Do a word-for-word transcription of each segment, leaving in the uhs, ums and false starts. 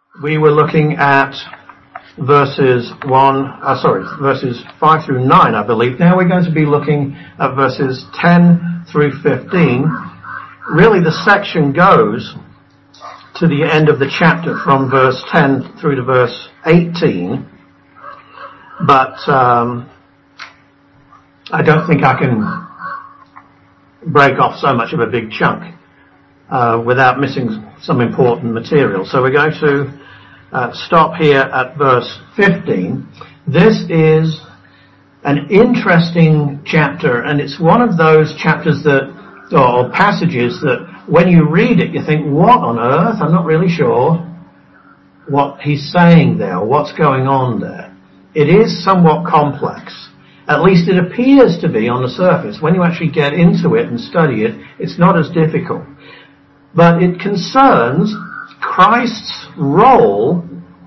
We were looking at verses one, uh, sorry, verses five through nine, I believe. Now we're going to be looking at verses ten through fifteen. Really, the section goes to the end of the chapter from verse ten through to verse eighteen. But um, I don't think I can break off so much of a big chunk uh, without missing some important material. So we're going to uh, stop here at verse fifteen. This is an interesting chapter, and it's one of those chapters that, or passages that when you read it, you think, what on earth? I'm not really sure what he's saying there, or what's going on there. It is somewhat complex. At least it appears to be on the surface. When you actually get into it and study it, it's not as difficult. But it concerns Christ's role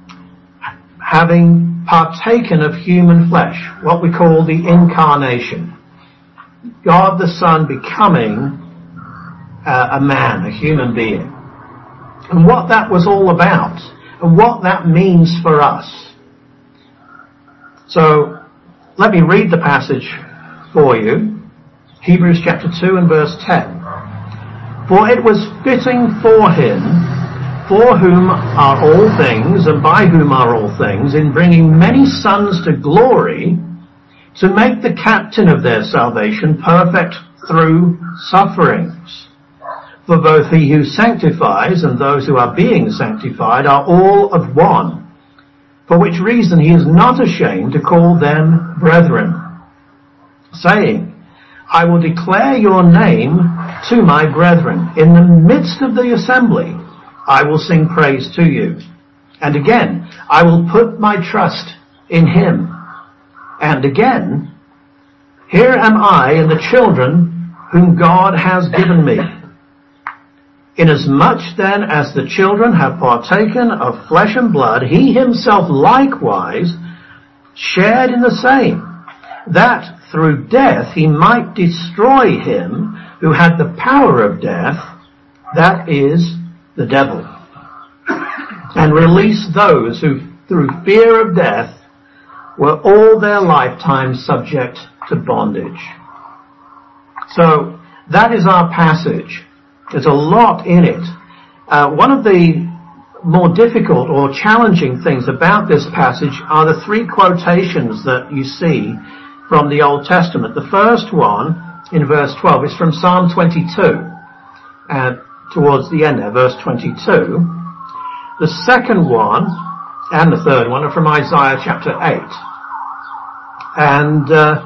having partaken of human flesh, what we call the incarnation. God the Son becoming uh, a man, a human being. And what that was all about, and what that means for us. So, let me read the passage for you. Hebrews chapter two and verse ten. For it was fitting for him, for whom are all things, and by whom are all things, in bringing many sons to glory, to make the captain of their salvation perfect through sufferings. For both he who sanctifies and those who are being sanctified are all of one. For which reason he is not ashamed to call them brethren, saying, I will declare your name to my brethren. In the midst of the assembly, I will sing praise to you. And again, I will put my trust in him. And again, here am I and the children whom God has given me. Inasmuch then as the children have partaken of flesh and blood, he himself likewise shared in the same, that through death he might destroy him who had the power of death, that is, the devil, and release those who through fear of death were all their lifetime subject to bondage. So that is our passage. There's a lot in it. Uh, one of the more difficult or challenging things about this passage are the three quotations that you see from the Old Testament. The first one, in verse twelve, is from Psalm twenty-two, and towards the end there, verse twenty-two. The second one, and the third one, are from Isaiah chapter eight. And uh,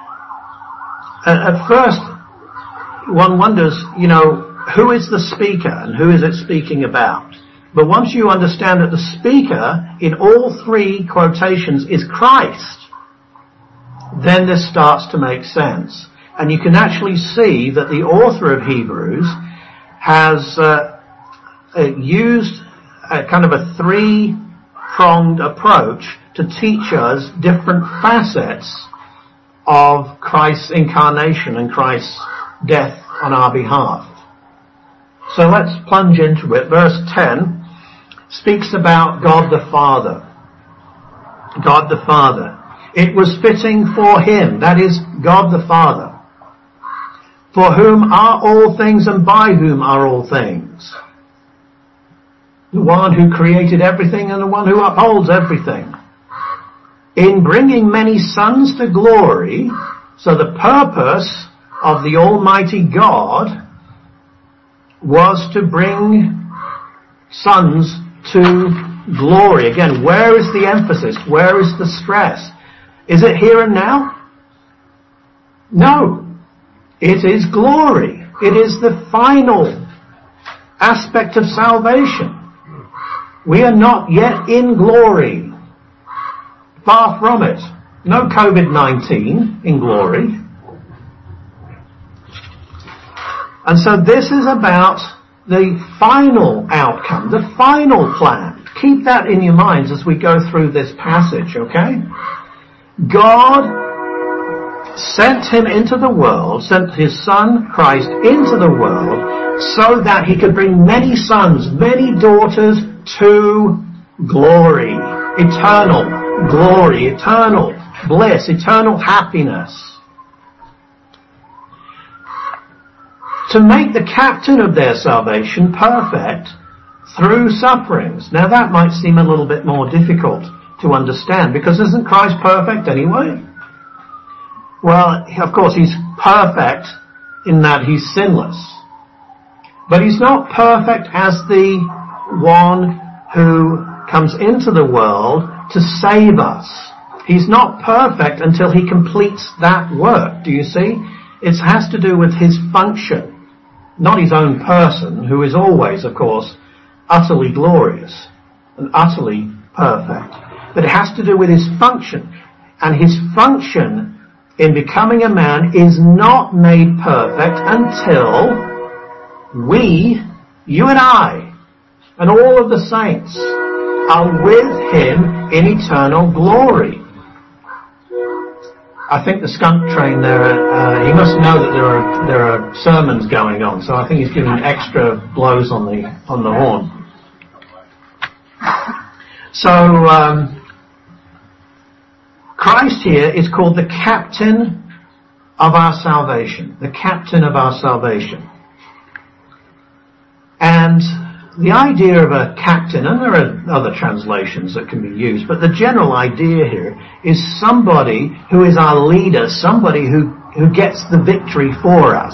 at first, one wonders, you know, who is the speaker and who is it speaking about? But once you understand that the speaker in all three quotations is Christ, then this starts to make sense. And you can actually see that the author of Hebrews has uh, uh, used a kind of a three-pronged approach to teach us different facets of Christ's incarnation and Christ's death on our behalf. So let's plunge into it. Verse ten speaks about God the Father. God the Father. It was fitting for him, that is, God the Father, for whom are all things and by whom are all things. The one who created everything and the one who upholds everything. In bringing many sons to glory, so the purpose of the Almighty God was to bring sons to glory. Again, where is the emphasis? Where is the stress? Is it here and now? No. It is glory. It is the final aspect of salvation. We are not yet in glory. Far from it. No covid nineteen in glory. And so this is about the final outcome, the final plan. Keep that in your minds as we go through this passage, okay? God sent him into the world, sent his Son, Christ, into the world so that he could bring many sons, many daughters to glory, eternal glory, eternal bliss, eternal happiness. To make the captain of their salvation perfect through sufferings. Now that might seem a little bit more difficult to understand, because isn't Christ perfect anyway? Well, of course he's perfect in that he's sinless. But he's not perfect as the one who comes into the world to save us. He's not perfect until he completes that work. Do you see? It has to do with his function, not his own person, who is always, of course, utterly glorious and utterly perfect. But it has to do with his function. And his function in becoming a man is not made perfect until we, you and I, and all of the saints are with him in eternal glory. I think the skunk train there, uh, he must know that there are there are sermons going on, so I think he's giving extra blows on the on the horn. So um, Christ here is called the captain of our salvation, the captain of our salvation. And the idea of a captain, and there are other translations that can be used, but the general idea here is somebody who is our leader, somebody who, who gets the victory for us.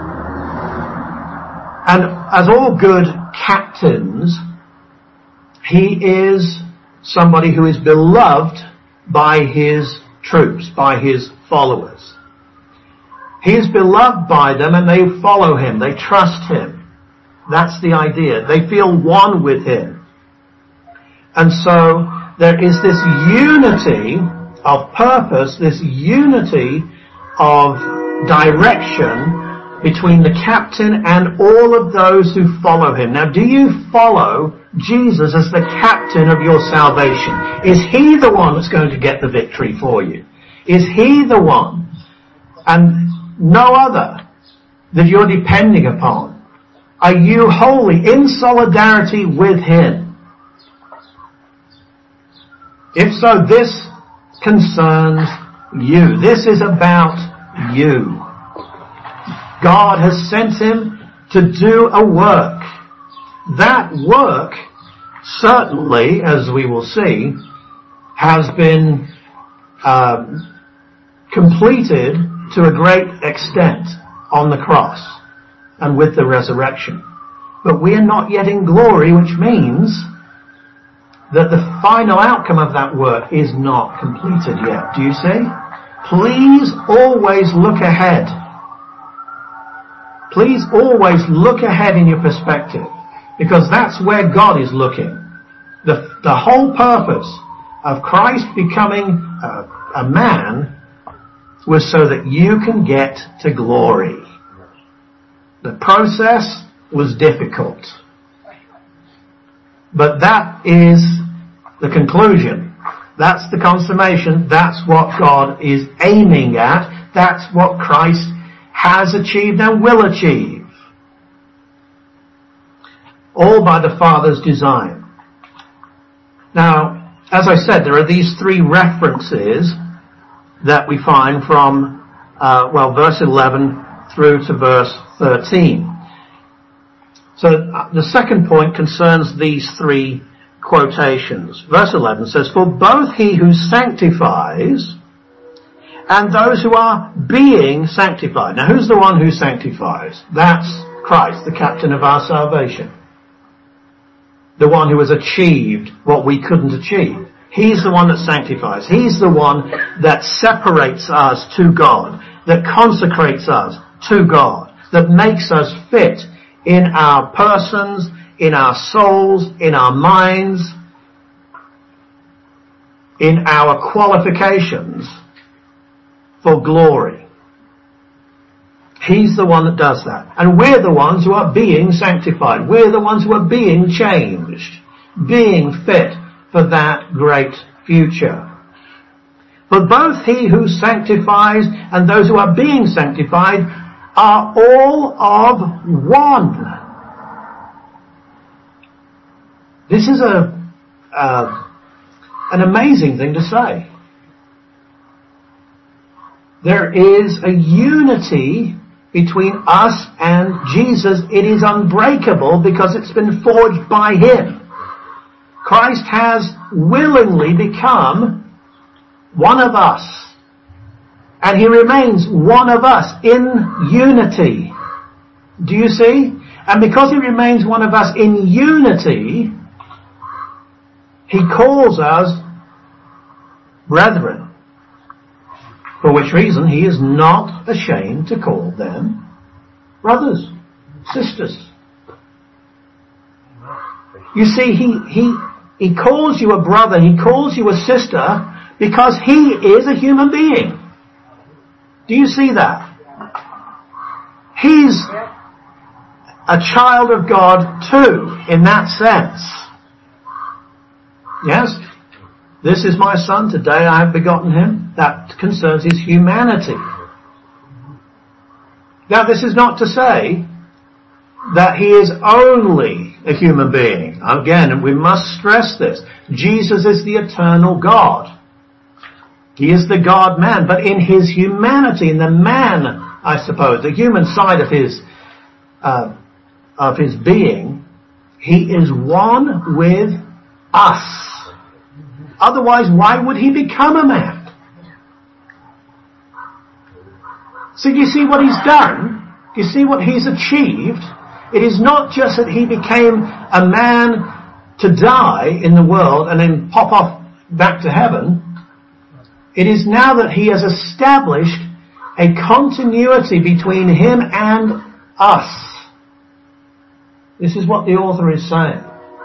And as all good captains, he is somebody who is beloved by his troops, by his followers. He is beloved by them and they follow him, they trust him. That's the idea. They feel one with him. And so there is this unity of purpose, this unity of direction between the captain and all of those who follow him. Now, do you follow Jesus as the captain of your salvation? Is he the one that's going to get the victory for you? Is he the one and no other that you're depending upon? Are you wholly in solidarity with him? If so, this concerns you. This is about you. God has sent him to do a work. That work, certainly, as we will see, has been um, completed to a great extent on the cross and with the resurrection. But we are not yet in glory, which means that the final outcome of that work is not completed yet. Do you see? Please always look ahead. Please always look ahead in your perspective, because that's where God is looking. The, the whole purpose of Christ becoming a, a man was so that you can get to glory. The process was difficult. But that is the conclusion. That's the consummation. That's what God is aiming at. That's what Christ has achieved and will achieve. All by the Father's design. Now, as I said, there are these three references that we find from, uh, well, verse eleven through to verse thirteen. So the second point concerns these three quotations. Verse eleven says, "For both he who sanctifies and those who are being sanctified." Now who's the one who sanctifies? That's Christ, the captain of our salvation. The one who has achieved what we couldn't achieve. He's the one that sanctifies. He's the one that separates us to God, that consecrates us to God, that makes us fit in our persons, in our souls, in our minds, in our qualifications for glory. He's the one that does that. And we're the ones who are being sanctified. We're the ones who are being changed, being fit for that great future. But both he who sanctifies and those who are being sanctified are all of one. This is a, uh, an amazing thing to say. There is a unity between us and Jesus. It is unbreakable because it's been forged by Him. Christ has willingly become one of us. And He remains one of us in unity. Do you see? And because He remains one of us in unity, He calls us brethren. For which reason He is not ashamed to call them brothers, sisters. You see, He, He, He calls you a brother, He calls you a sister because He is a human being. Do you see that? He's a child of God too, in that sense. Yes? This is my son, today I have begotten him. That concerns his humanity. Now this is not to say that he is only a human being. Again, we must stress this. Jesus is the eternal God. He is the God-man, but in his humanity, in the man, I suppose, the human side of his, uh, of his being, he is one with us. Otherwise, why would he become a man? So you see what he's done? You see what he's achieved? It is not just that he became a man to die in the world and then pop off back to heaven. It is now that he has established a continuity between him and us. This is what the author is saying.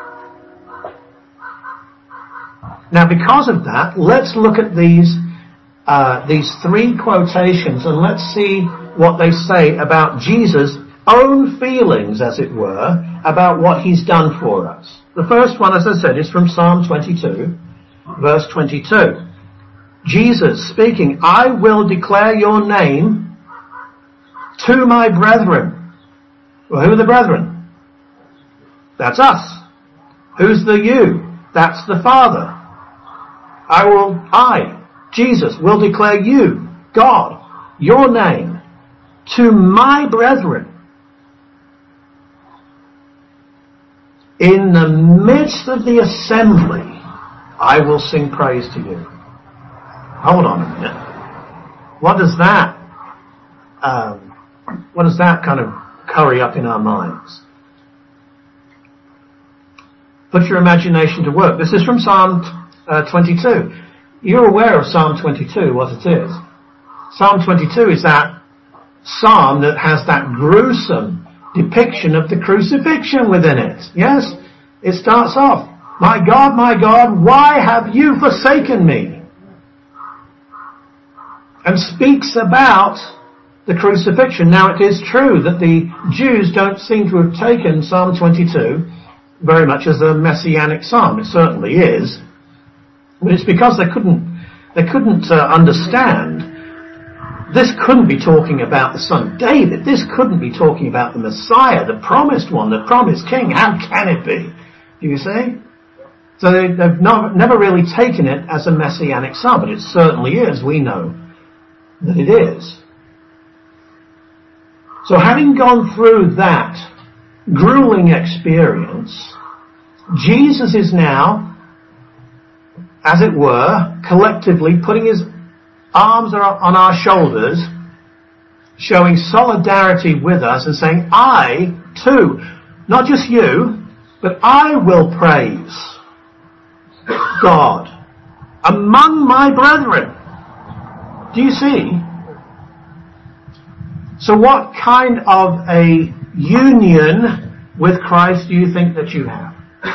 Now, because of that, let's look at these uh, these three quotations and let's see what they say about Jesus' own feelings, as it were, about what he's done for us. The first one, as I said, is from Psalm twenty-two, verse twenty-two. Jesus speaking, I will declare your name to my brethren. Well, who are the brethren? That's us. Who's the you? That's the Father. I will, I, Jesus, will declare you, God, your name, to my brethren. In the midst of the assembly, I will sing praise to you. Hold on a minute. What does that, um, what does that kind of curry up in our minds? Put your imagination to work. This is from Psalm uh, twenty-two. You're aware of Psalm twenty-two, what it is. Psalm twenty-two is that psalm that has that gruesome depiction of the crucifixion within it. Yes? It starts off, my God, my God, why have you forsaken me? And speaks about the crucifixion. Now it is true that the Jews don't seem to have taken Psalm twenty-two very much as a messianic psalm. It certainly is. But it's because they couldn't, they couldn't uh, understand. This couldn't be talking about the son of David. This couldn't be talking about the Messiah, the promised one, the promised king. How can it be? Do you see? So they, they've not, never really taken it as a messianic psalm, but it certainly is. We know that it is. So having gone through that grueling experience, Jesus is now, as it were, collectively putting his arms on our shoulders, showing solidarity with us and saying, I too, not just you, but I will praise God among my brethren. Do you see? So what kind of a union with Christ do you think that you have?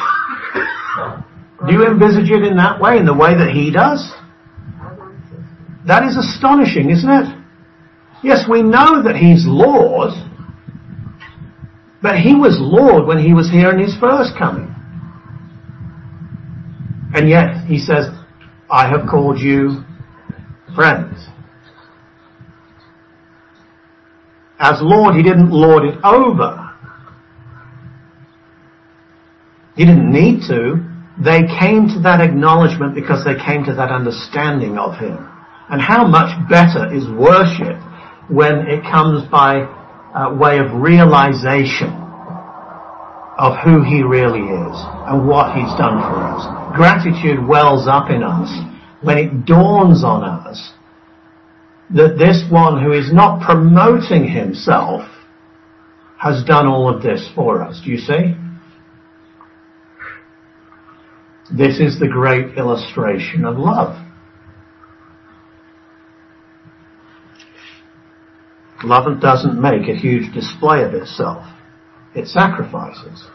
Do you envisage it in that way, in the way that he does? That is astonishing, isn't it? Yes, we know that he's Lord, but he was Lord when he was here in his first coming. And yet he says, I have called you friends. As Lord, he didn't lord it over. He didn't need to. they came to that acknowledgement because they came to that understanding of him. And how much better is worship when it comes by uh, way of realization of who he really is and what he's done for us. Gratitude wells up in us when it dawns on us that this one who is not promoting himself has done all of this for us. Do you see? This is the great illustration of love. Love doesn't make a huge display of itself. It sacrifices.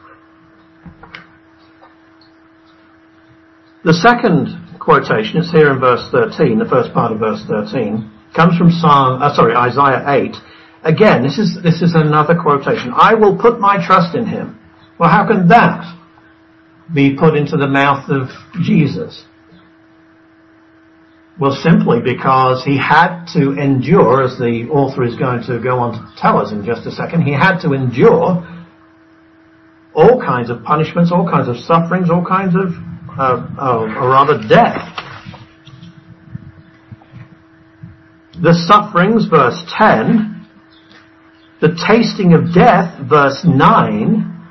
The second quotation, it's here in verse thirteen, the first part of verse thirteen, comes from Psalm, uh, sorry, Isaiah eight. Again, this is, this is another quotation. I will put my trust in him. Well, how can that be put into the mouth of Jesus? Well, simply because he had to endure, as the author is going to go on to tell us in just a second, he had to endure all kinds of punishments, all kinds of sufferings, all kinds of, uh, uh, or rather death. The sufferings, verse ten, the tasting of death, verse nine,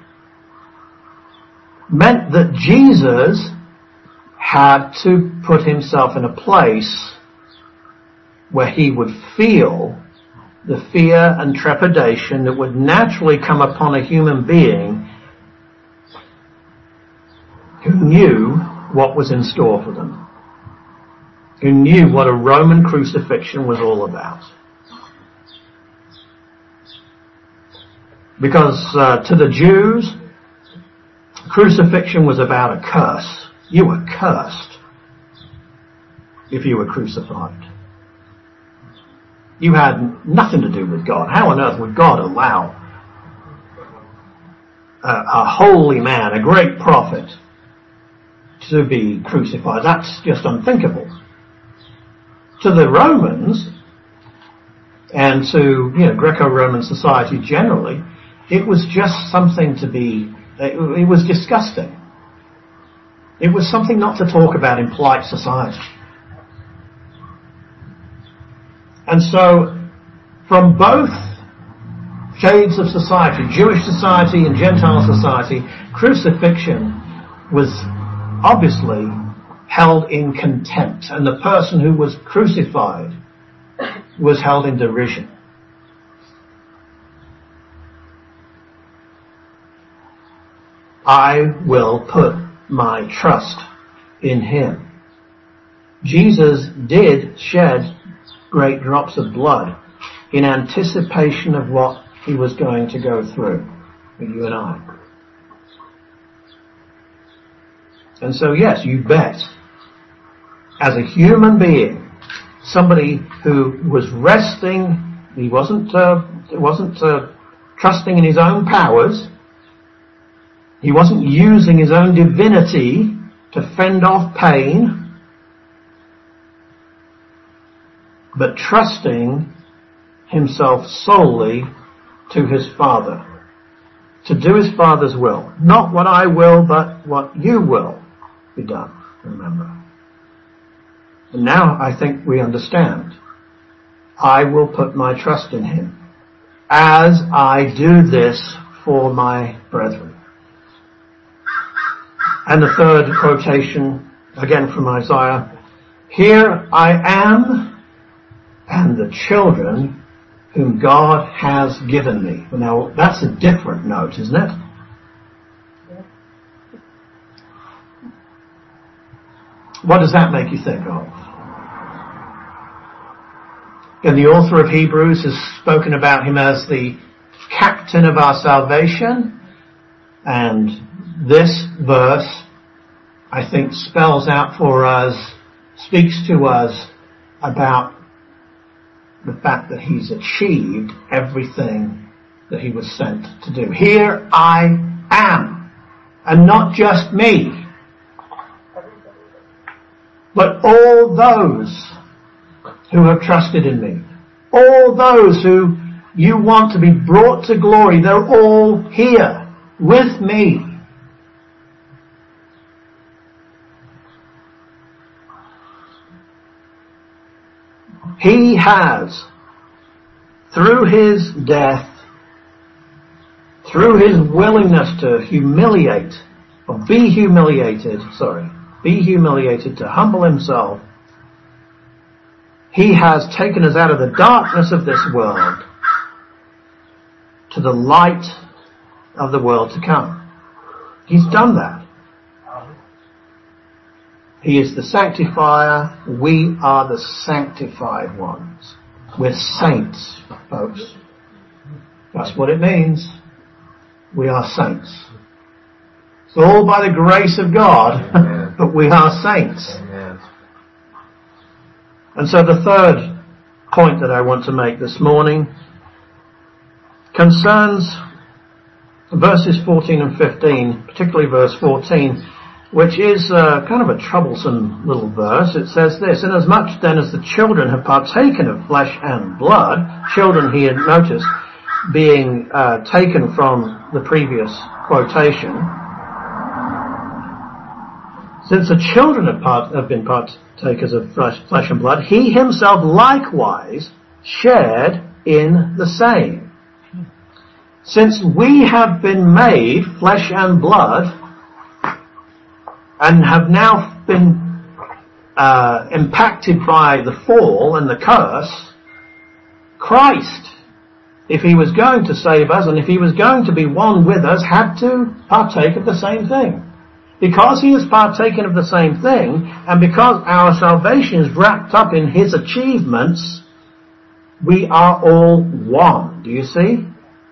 meant that Jesus had to put himself in a place where he would feel the fear and trepidation that would naturally come upon a human being who knew what was in store for them, who knew what a Roman crucifixion was all about. Because uh, to the Jews, crucifixion was about a curse. You were cursed if you were crucified. You had nothing to do with God. How on earth would God allow a, a holy man, a great prophet, to be crucified? That's just unthinkable. To the Romans, and to, you know, Greco-Roman society generally, it was just something to be, it, it was disgusting. It was something not to talk about in polite society. And so, from both shades of society, Jewish society and Gentile society, crucifixion was obviously held in contempt, and the person who was crucified was held in derision. I will put my trust in him. Jesus did shed great drops of blood in anticipation of what he was going to go through with you and I. And so yes, you bet, as a human being, somebody who was resting, he wasn't, uh, wasn't uh, trusting in his own powers, he wasn't using his own divinity to fend off pain, but trusting himself solely to his Father, to do his Father's will. Not what I will, but what you will be done, remember. And now I think we understand. I will put my trust in him as I do this for my brethren. And the third quotation, again from Isaiah, here I am and the children whom God has given me. Now that's a different note, isn't it? What does that make you think of? And the author of Hebrews has spoken about him as the captain of our salvation, and this verse, I think, spells out for us, speaks to us about the fact that he's achieved everything that he was sent to do. Here I am, and not just me, but all those who have trusted in me, all those who you want to be brought to glory, they're all here with me. He has, through his death, through his willingness to humiliate, or be humiliated, sorry, be humiliated, to humble himself, he has taken us out of the darkness of this world to the light of the world to come. He's done that. He is the sanctifier. We are the sanctified ones. We're saints, folks. That's what it means. We are saints. It's all by the grace of God, but we are saints. Amen. And so the third point that I want to make this morning concerns verses fourteen and fifteen, particularly verse fourteen, which is uh, kind of a troublesome little verse. It says this: "Inasmuch then as the children have partaken of flesh and blood," children he had noticed being uh, taken from the previous quotation, "since the children have, part, have been partakers of flesh, flesh and blood, he himself likewise shared in the same." Since we have been made flesh and blood and have now been uh, impacted by the fall and the curse, Christ, if he was going to save us and if he was going to be one with us, had to partake of the same thing. Because he has partaken of the same thing, and because our salvation is wrapped up in his achievements, we are all one. Do you see?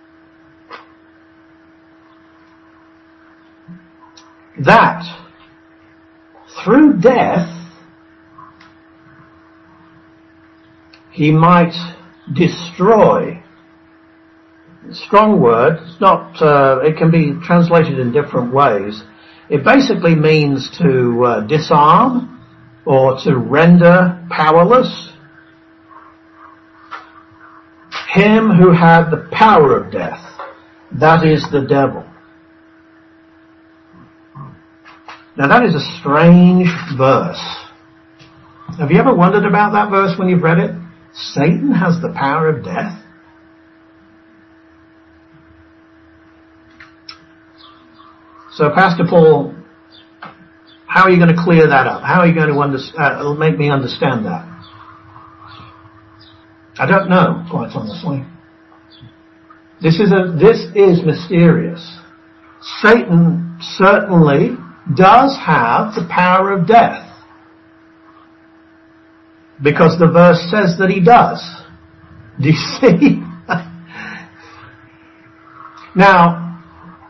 That through death he might destroy. Strong word. It's not. Uh, it can be translated in different ways. It basically means to uh, disarm or to render powerless him who had the power of death. That is the devil. Now that is a strange verse. Have you ever wondered about that verse when you've read it? Satan has the power of death? So Pastor Paul, how are you going to clear that up? How are you going to under, uh, make me understand that? I don't know, quite honestly. This is a, this is mysterious. Satan certainly does have the power of death, because the verse says that he does. Do you see? Now,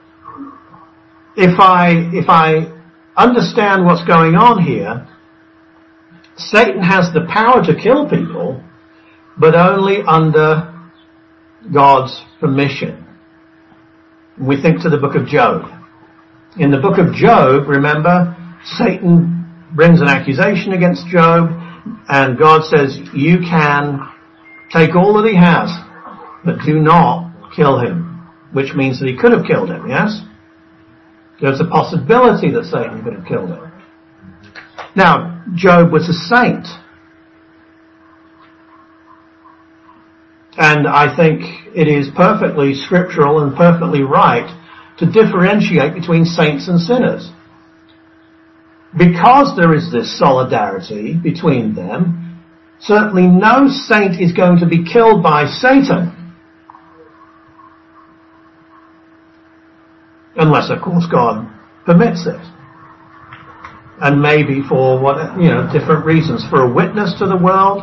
if I if I understand what's going on here, Satan has the power to kill people, but only under God's permission. We think to the book of Job. In the book of Job, remember, Satan brings an accusation against Job, and God says, you can take all that he has, but do not kill him, which means that he could have killed him, yes? There's a possibility that Satan could have killed him. Now, Job was a saint. And I think it is perfectly scriptural and perfectly right to differentiate between saints and sinners. Because there is this solidarity between them, certainly no saint is going to be killed by Satan. Unless, of course, God permits it. And maybe for what, you know, different reasons. For a witness to the world,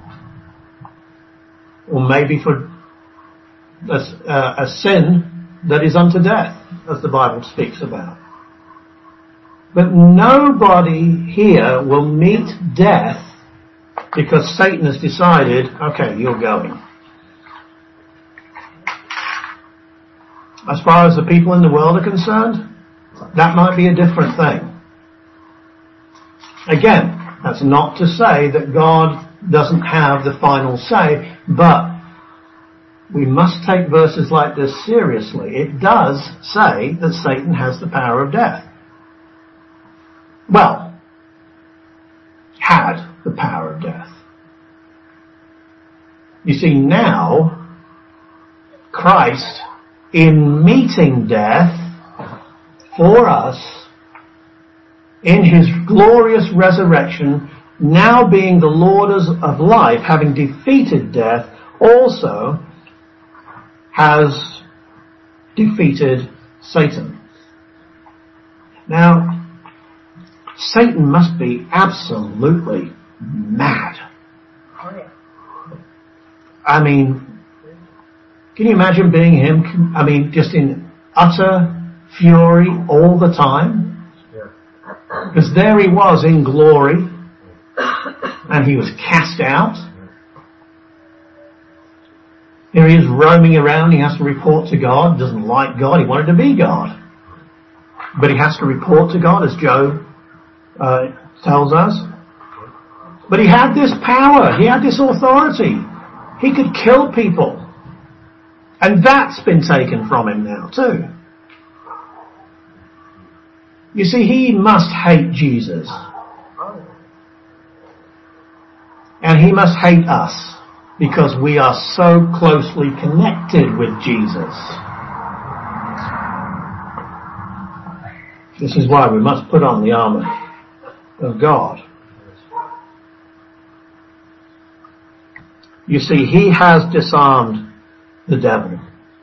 or maybe for a, uh, a sin that is unto death, as the Bible speaks about. But nobody here will meet death because Satan has decided, okay, you're going. As far as the people in the world are concerned, that might be a different thing. Again, that's not to say that God doesn't have the final say, but we must take verses like this seriously. It does say that Satan has the power of death. Well, had the power of death. You see, now, Christ, in meeting death for us, in his glorious resurrection, now being the Lord of life, having defeated death, also has defeated Satan. Now, Satan must be absolutely mad. I mean, can you imagine being him? I mean, just in utter fury all the time? Because there he was in glory, and he was cast out. Here he is roaming around, he has to report to God, doesn't like God, he wanted to be God. But he has to report to God, as Job uh, tells us. But he had this power, he had this authority. He could kill people. And that's been taken from him now too. You see, he must hate Jesus. And he must hate us because we are so closely connected with Jesus. This is why we must put on the armour of God. You see, he has disarmed the devil.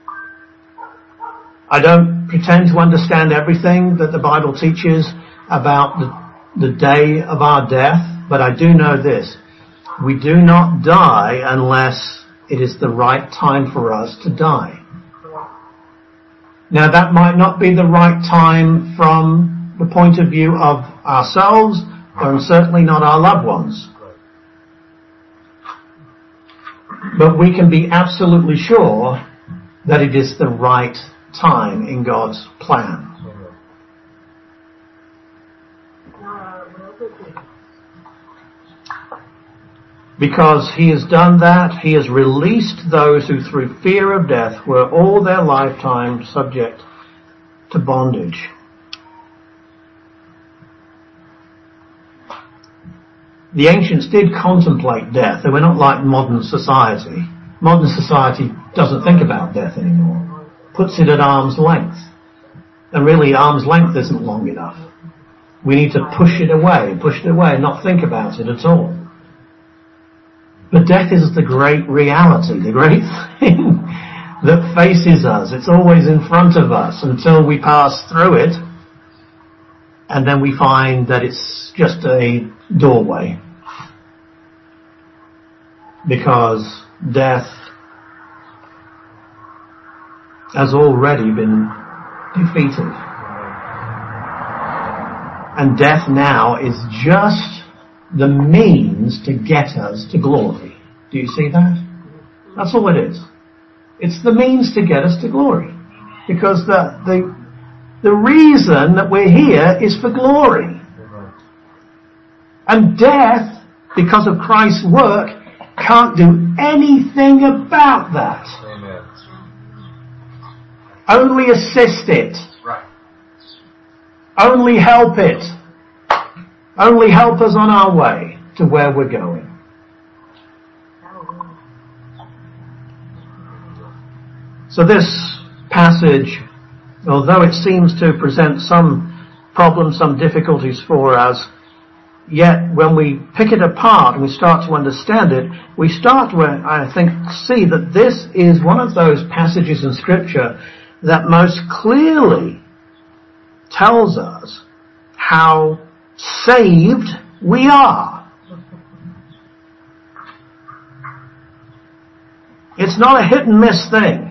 I don't pretend to understand everything that the Bible teaches about the, the day of our death, but I do know this. We do not die unless it is the right time for us to die. Now that might not be the right time from the point of view of ourselves, and certainly not our loved ones. But we can be absolutely sure that it is the right time in God's plan. Because he has done that, he has released those who through fear of death were all their lifetime subject to bondage. The ancients did contemplate death. They were not like modern society. Modern society doesn't think about death anymore. Puts it at arm's length. And really arm's length isn't long enough. We need to push it away, push it away and not think about it at all. But death is the great reality, the great thing that faces us. It's always in front of us until we pass through it, and then we find that it's just a doorway. Because death has already been defeated. And death now is just the means to get us to glory. Do you see that? That's all it is. It's the means to get us to glory. Because the, the, the reason that we're here is for glory. And death, because of Christ's work, can't do anything about that. Amen. Only assist it. Right. Only help it. Only help us on our way to where we're going. So this passage, although it seems to present some problems, some difficulties for us, yet when we pick it apart and we start to understand it, we start to, I think, see that this is one of those passages in Scripture that most clearly tells us how saved we are. It's not a hit and miss thing.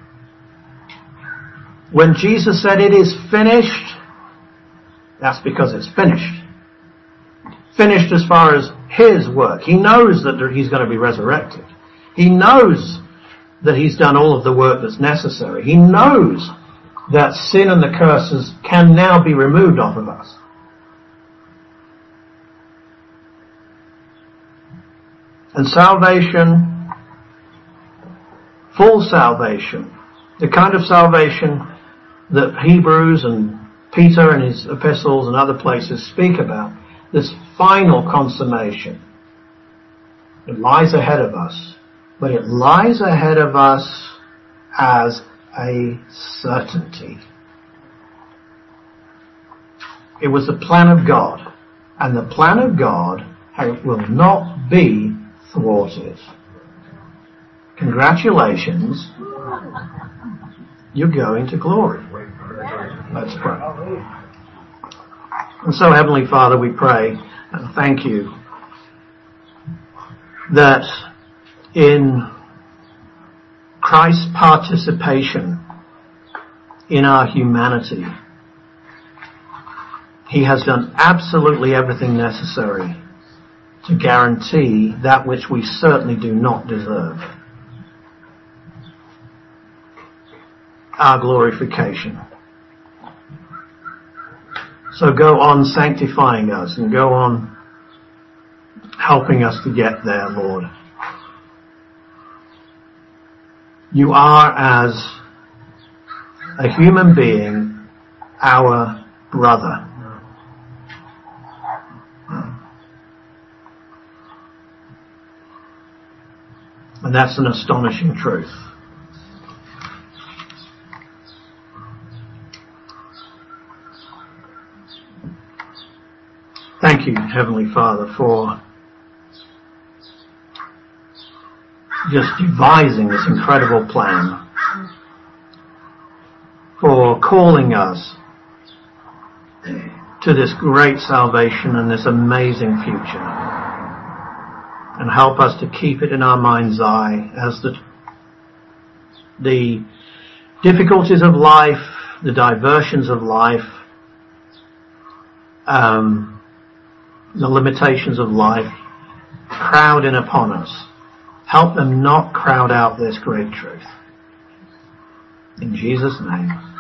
When Jesus said it is finished, that's because it's finished. Finished as far as his work. He knows that he's going to be resurrected. He knows that he's done all of the work that's necessary. He knows that sin and the curses can now be removed off of us. And salvation, full salvation, the kind of salvation that Hebrews and Peter in his epistles and other places speak about, this final consummation that lies ahead of us, but it lies ahead of us as a certainty. It was the plan of God, and the plan of God will not be thwarted. Congratulations, you're going to glory. Let's pray. And so, Heavenly Father, we pray and thank you that in Christ's participation in our humanity, He has done absolutely everything necessary to guarantee that which we certainly do not deserve. Our glorification. So go on sanctifying us and go on helping us to get there, Lord. You are, as a human being, our brother. And that's an astonishing truth. Thank you, Heavenly Father, for just devising this incredible plan, for calling us to this great salvation and this amazing future, and help us to keep it in our mind's eye as the, the difficulties of life, the diversions of life, um, the limitations of life crowd in upon us. Help them not crowd out this great truth. In Jesus' name.